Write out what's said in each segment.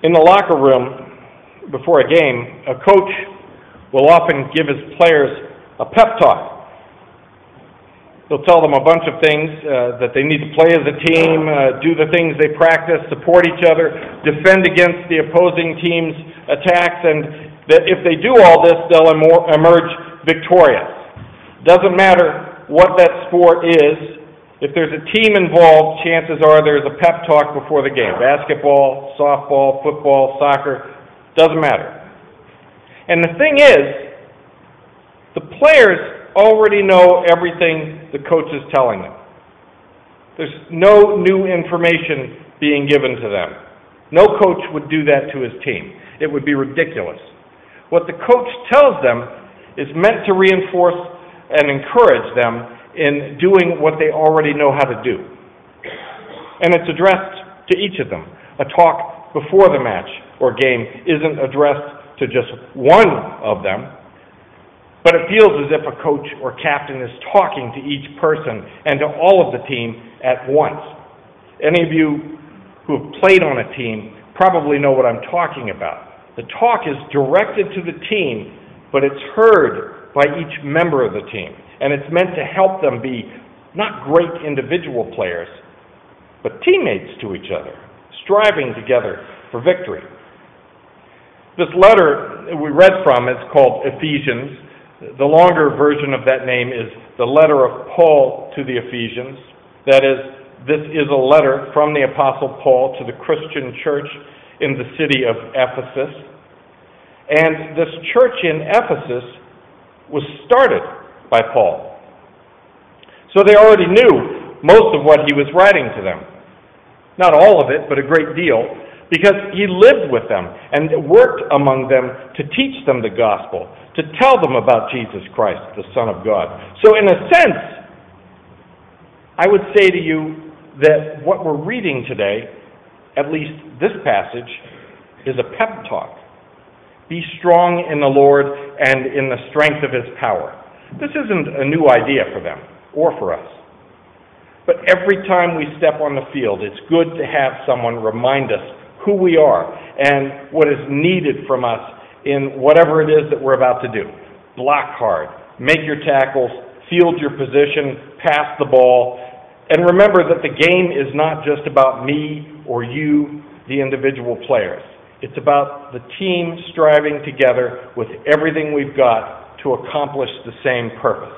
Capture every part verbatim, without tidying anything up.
In the locker room, before a game, a coach will often give his players a pep talk. He'll tell them a bunch of things, uh, that they need to play as a team, uh, do the things they practice, support each other, defend against the opposing team's attacks, and that if they do all this, they'll em- emerge victorious. Doesn't matter what that sport is. If there's a team involved, chances are there's a pep talk before the game. Basketball, softball, football, soccer, doesn't matter. And the thing is, the players already know everything the coach is telling them. There's no new information being given to them. No coach would do that to his team. It would be ridiculous. What the coach tells them is meant to reinforce and encourage them in doing what they already know how to do. And it's addressed to each of them. A talk before the match or game isn't addressed to just one of them, but it feels as if a coach or captain is talking to each person and to all of the team at once. Any of you who have played on a team probably know what I'm talking about. The talk is directed to the team, but it's heard by each member of the team. And it's meant to help them be not great individual players, but teammates to each other, striving together for victory. This letter we read from is called Ephesians. The longer version of that name is the letter of Paul to the Ephesians. That is, this is a letter from the Apostle Paul to the Christian church in the city of Ephesus. And this church in Ephesus was started by Paul. So they already knew most of what he was writing to them. Not all of it, but a great deal, because he lived with them and worked among them to teach them the gospel, to tell them about Jesus Christ, the Son of God. So in a sense, I would say to you that what we're reading today, at least this passage, is a pep talk. Be strong in the Lord and in the strength of his power. This isn't a new idea for them or for us. But every time we step on the field, it's good to have someone remind us who we are and what is needed from us in whatever it is that we're about to do. Block hard, make your tackles, field your position, pass the ball, and remember that the game is not just about me or you, the individual players. It's about the team striving together with everything we've got to accomplish the same purpose.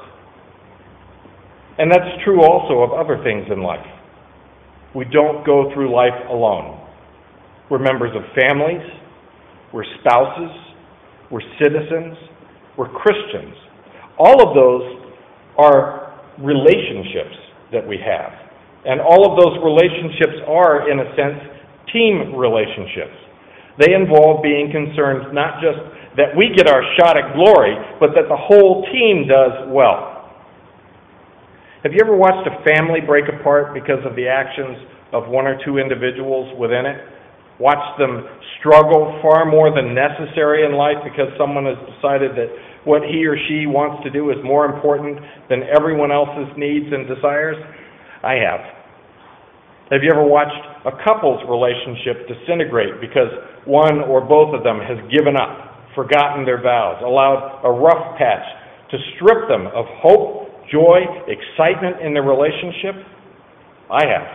And that's true also of other things in life. We don't go through life alone. We're members of families, we're spouses, we're citizens, we're Christians. All of those are relationships that we have. And all of those relationships are, in a sense, team relationships. They involve being concerned not just that we get our shot at glory, but that the whole team does well. Have you ever watched a family break apart because of the actions of one or two individuals within it? Watched them struggle far more than necessary in life because someone has decided that what he or she wants to do is more important than everyone else's needs and desires? I have. Have you ever watched a couple's relationship disintegrate because one or both of them has given up, forgotten their vows, allowed a rough patch to strip them of hope, joy, excitement in their relationship? I have.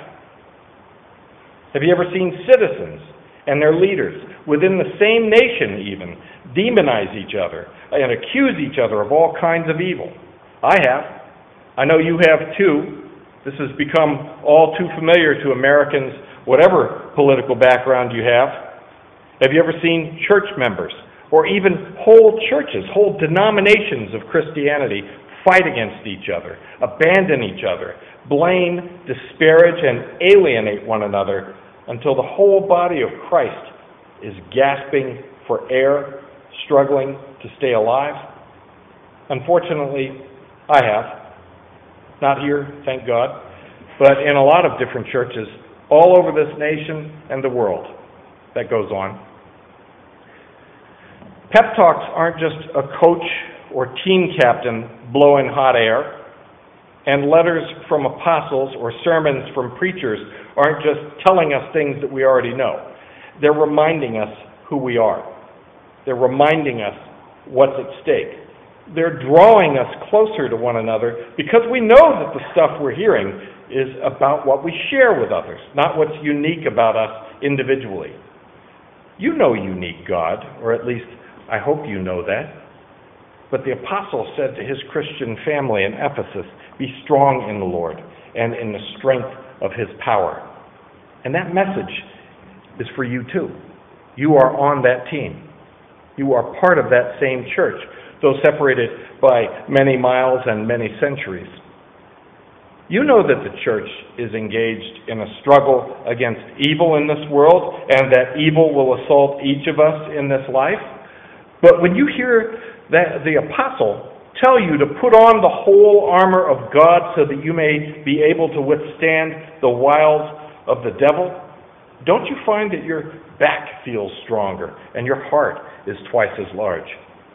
Have you ever seen citizens and their leaders within the same nation even demonize each other and accuse each other of all kinds of evil? I have. I know you have too. This has become all too familiar to Americans, whatever political background you have. Have you ever seen church members or even whole churches, whole denominations of Christianity fight against each other, abandon each other, blame, disparage, and alienate one another until the whole body of Christ is gasping for air, struggling to stay alive? Unfortunately, I have. Not here, thank God, but in a lot of different churches all over this nation and the world. That goes on. Pep talks aren't just a coach or team captain blowing hot air, and letters from apostles or sermons from preachers aren't just telling us things that we already know. They're reminding us who we are. They're reminding us what's at stake. They're drawing us closer to one another because we know that the stuff we're hearing is about what we share with others, not what's unique about us individually. You know unique God, or at least I hope you know that. But the apostle said to his Christian family in Ephesus, be strong in the Lord and in the strength of his power. And that message is for you too. You are on that team. You are part of that same church, though separated by many miles and many centuries. You know that the church is engaged in a struggle against evil in this world, and that evil will assault each of us in this life. But when you hear that the apostle tell you to put on the whole armor of God so that you may be able to withstand the wiles of the devil, don't you find that your back feels stronger and your heart is twice as large?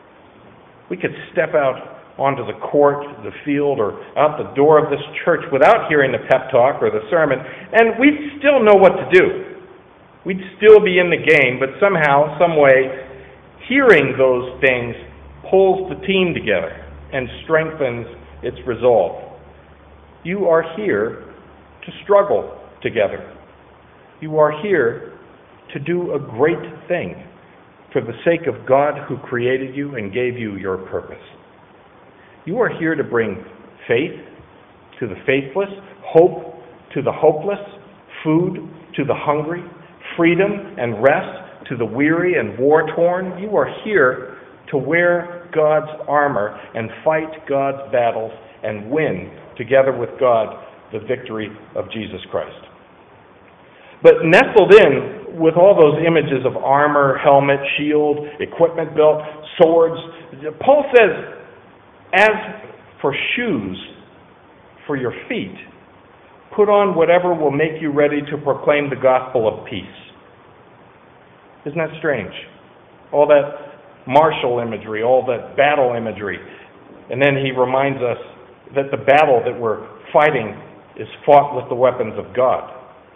We could step out onto the court, the field, or out the door of this church without hearing the pep talk or the sermon, and we'd still know what to do. We'd still be in the game, but somehow, some way, hearing those things pulls the team together and strengthens its resolve. You are here to struggle together. You are here to do a great thing for the sake of God who created you and gave you your purpose. You are here to bring faith to the faithless, hope to the hopeless, food to the hungry, freedom and rest to the weary and war-torn. You are here to wear God's armor and fight God's battles and win, together with God, the victory of Jesus Christ. But nestled in with all those images of armor, helmet, shield, equipment belt, swords, Paul says, as for shoes for your feet, put on whatever will make you ready to proclaim the gospel of peace. Isn't that strange? All that martial imagery, all that battle imagery. And then he reminds us that the battle that we're fighting is fought with the weapons of God.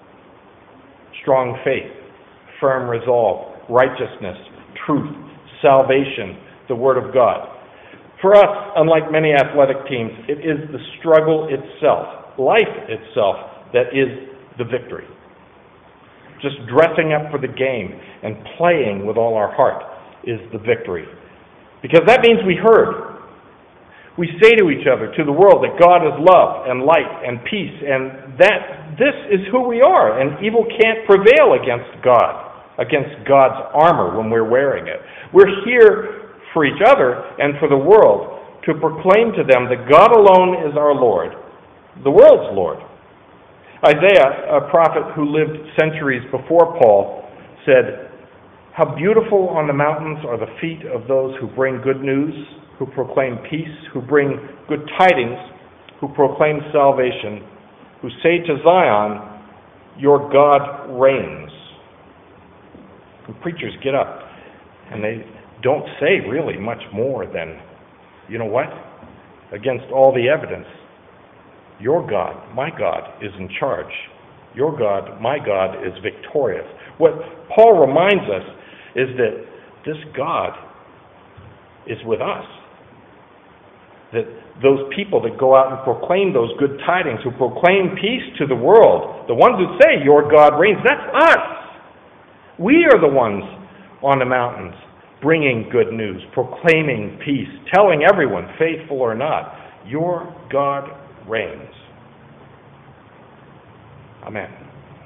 Strong faith, firm resolve, righteousness, truth, salvation, the Word of God. For us, unlike many athletic teams, it is the struggle itself, life itself, that is the victory. Just dressing up for the game and playing with all our heart is the victory. Because that means we heard. We say to each other, to the world, that God is love and light and peace, and that this is who we are, and evil can't prevail against God, against God's armor when we're wearing it. We're here for each other and for the world to proclaim to them that God alone is our Lord, the world's Lord. Isaiah, a prophet who lived centuries before Paul, said, "How beautiful on the mountains are the feet of those who bring good news, who proclaim peace, who bring good tidings, who proclaim salvation, who say to Zion, your God reigns." And preachers get up and they don't say really much more than, you know what? Against all the evidence, your God, my God, is in charge. Your God, my God, is victorious. What Paul reminds us is that this God is with us. That those people that go out and proclaim those good tidings, who proclaim peace to the world, the ones who say, your God reigns, that's us. We are the ones on the mountains bringing good news, proclaiming peace, telling everyone, faithful or not, your God reigns. Amen.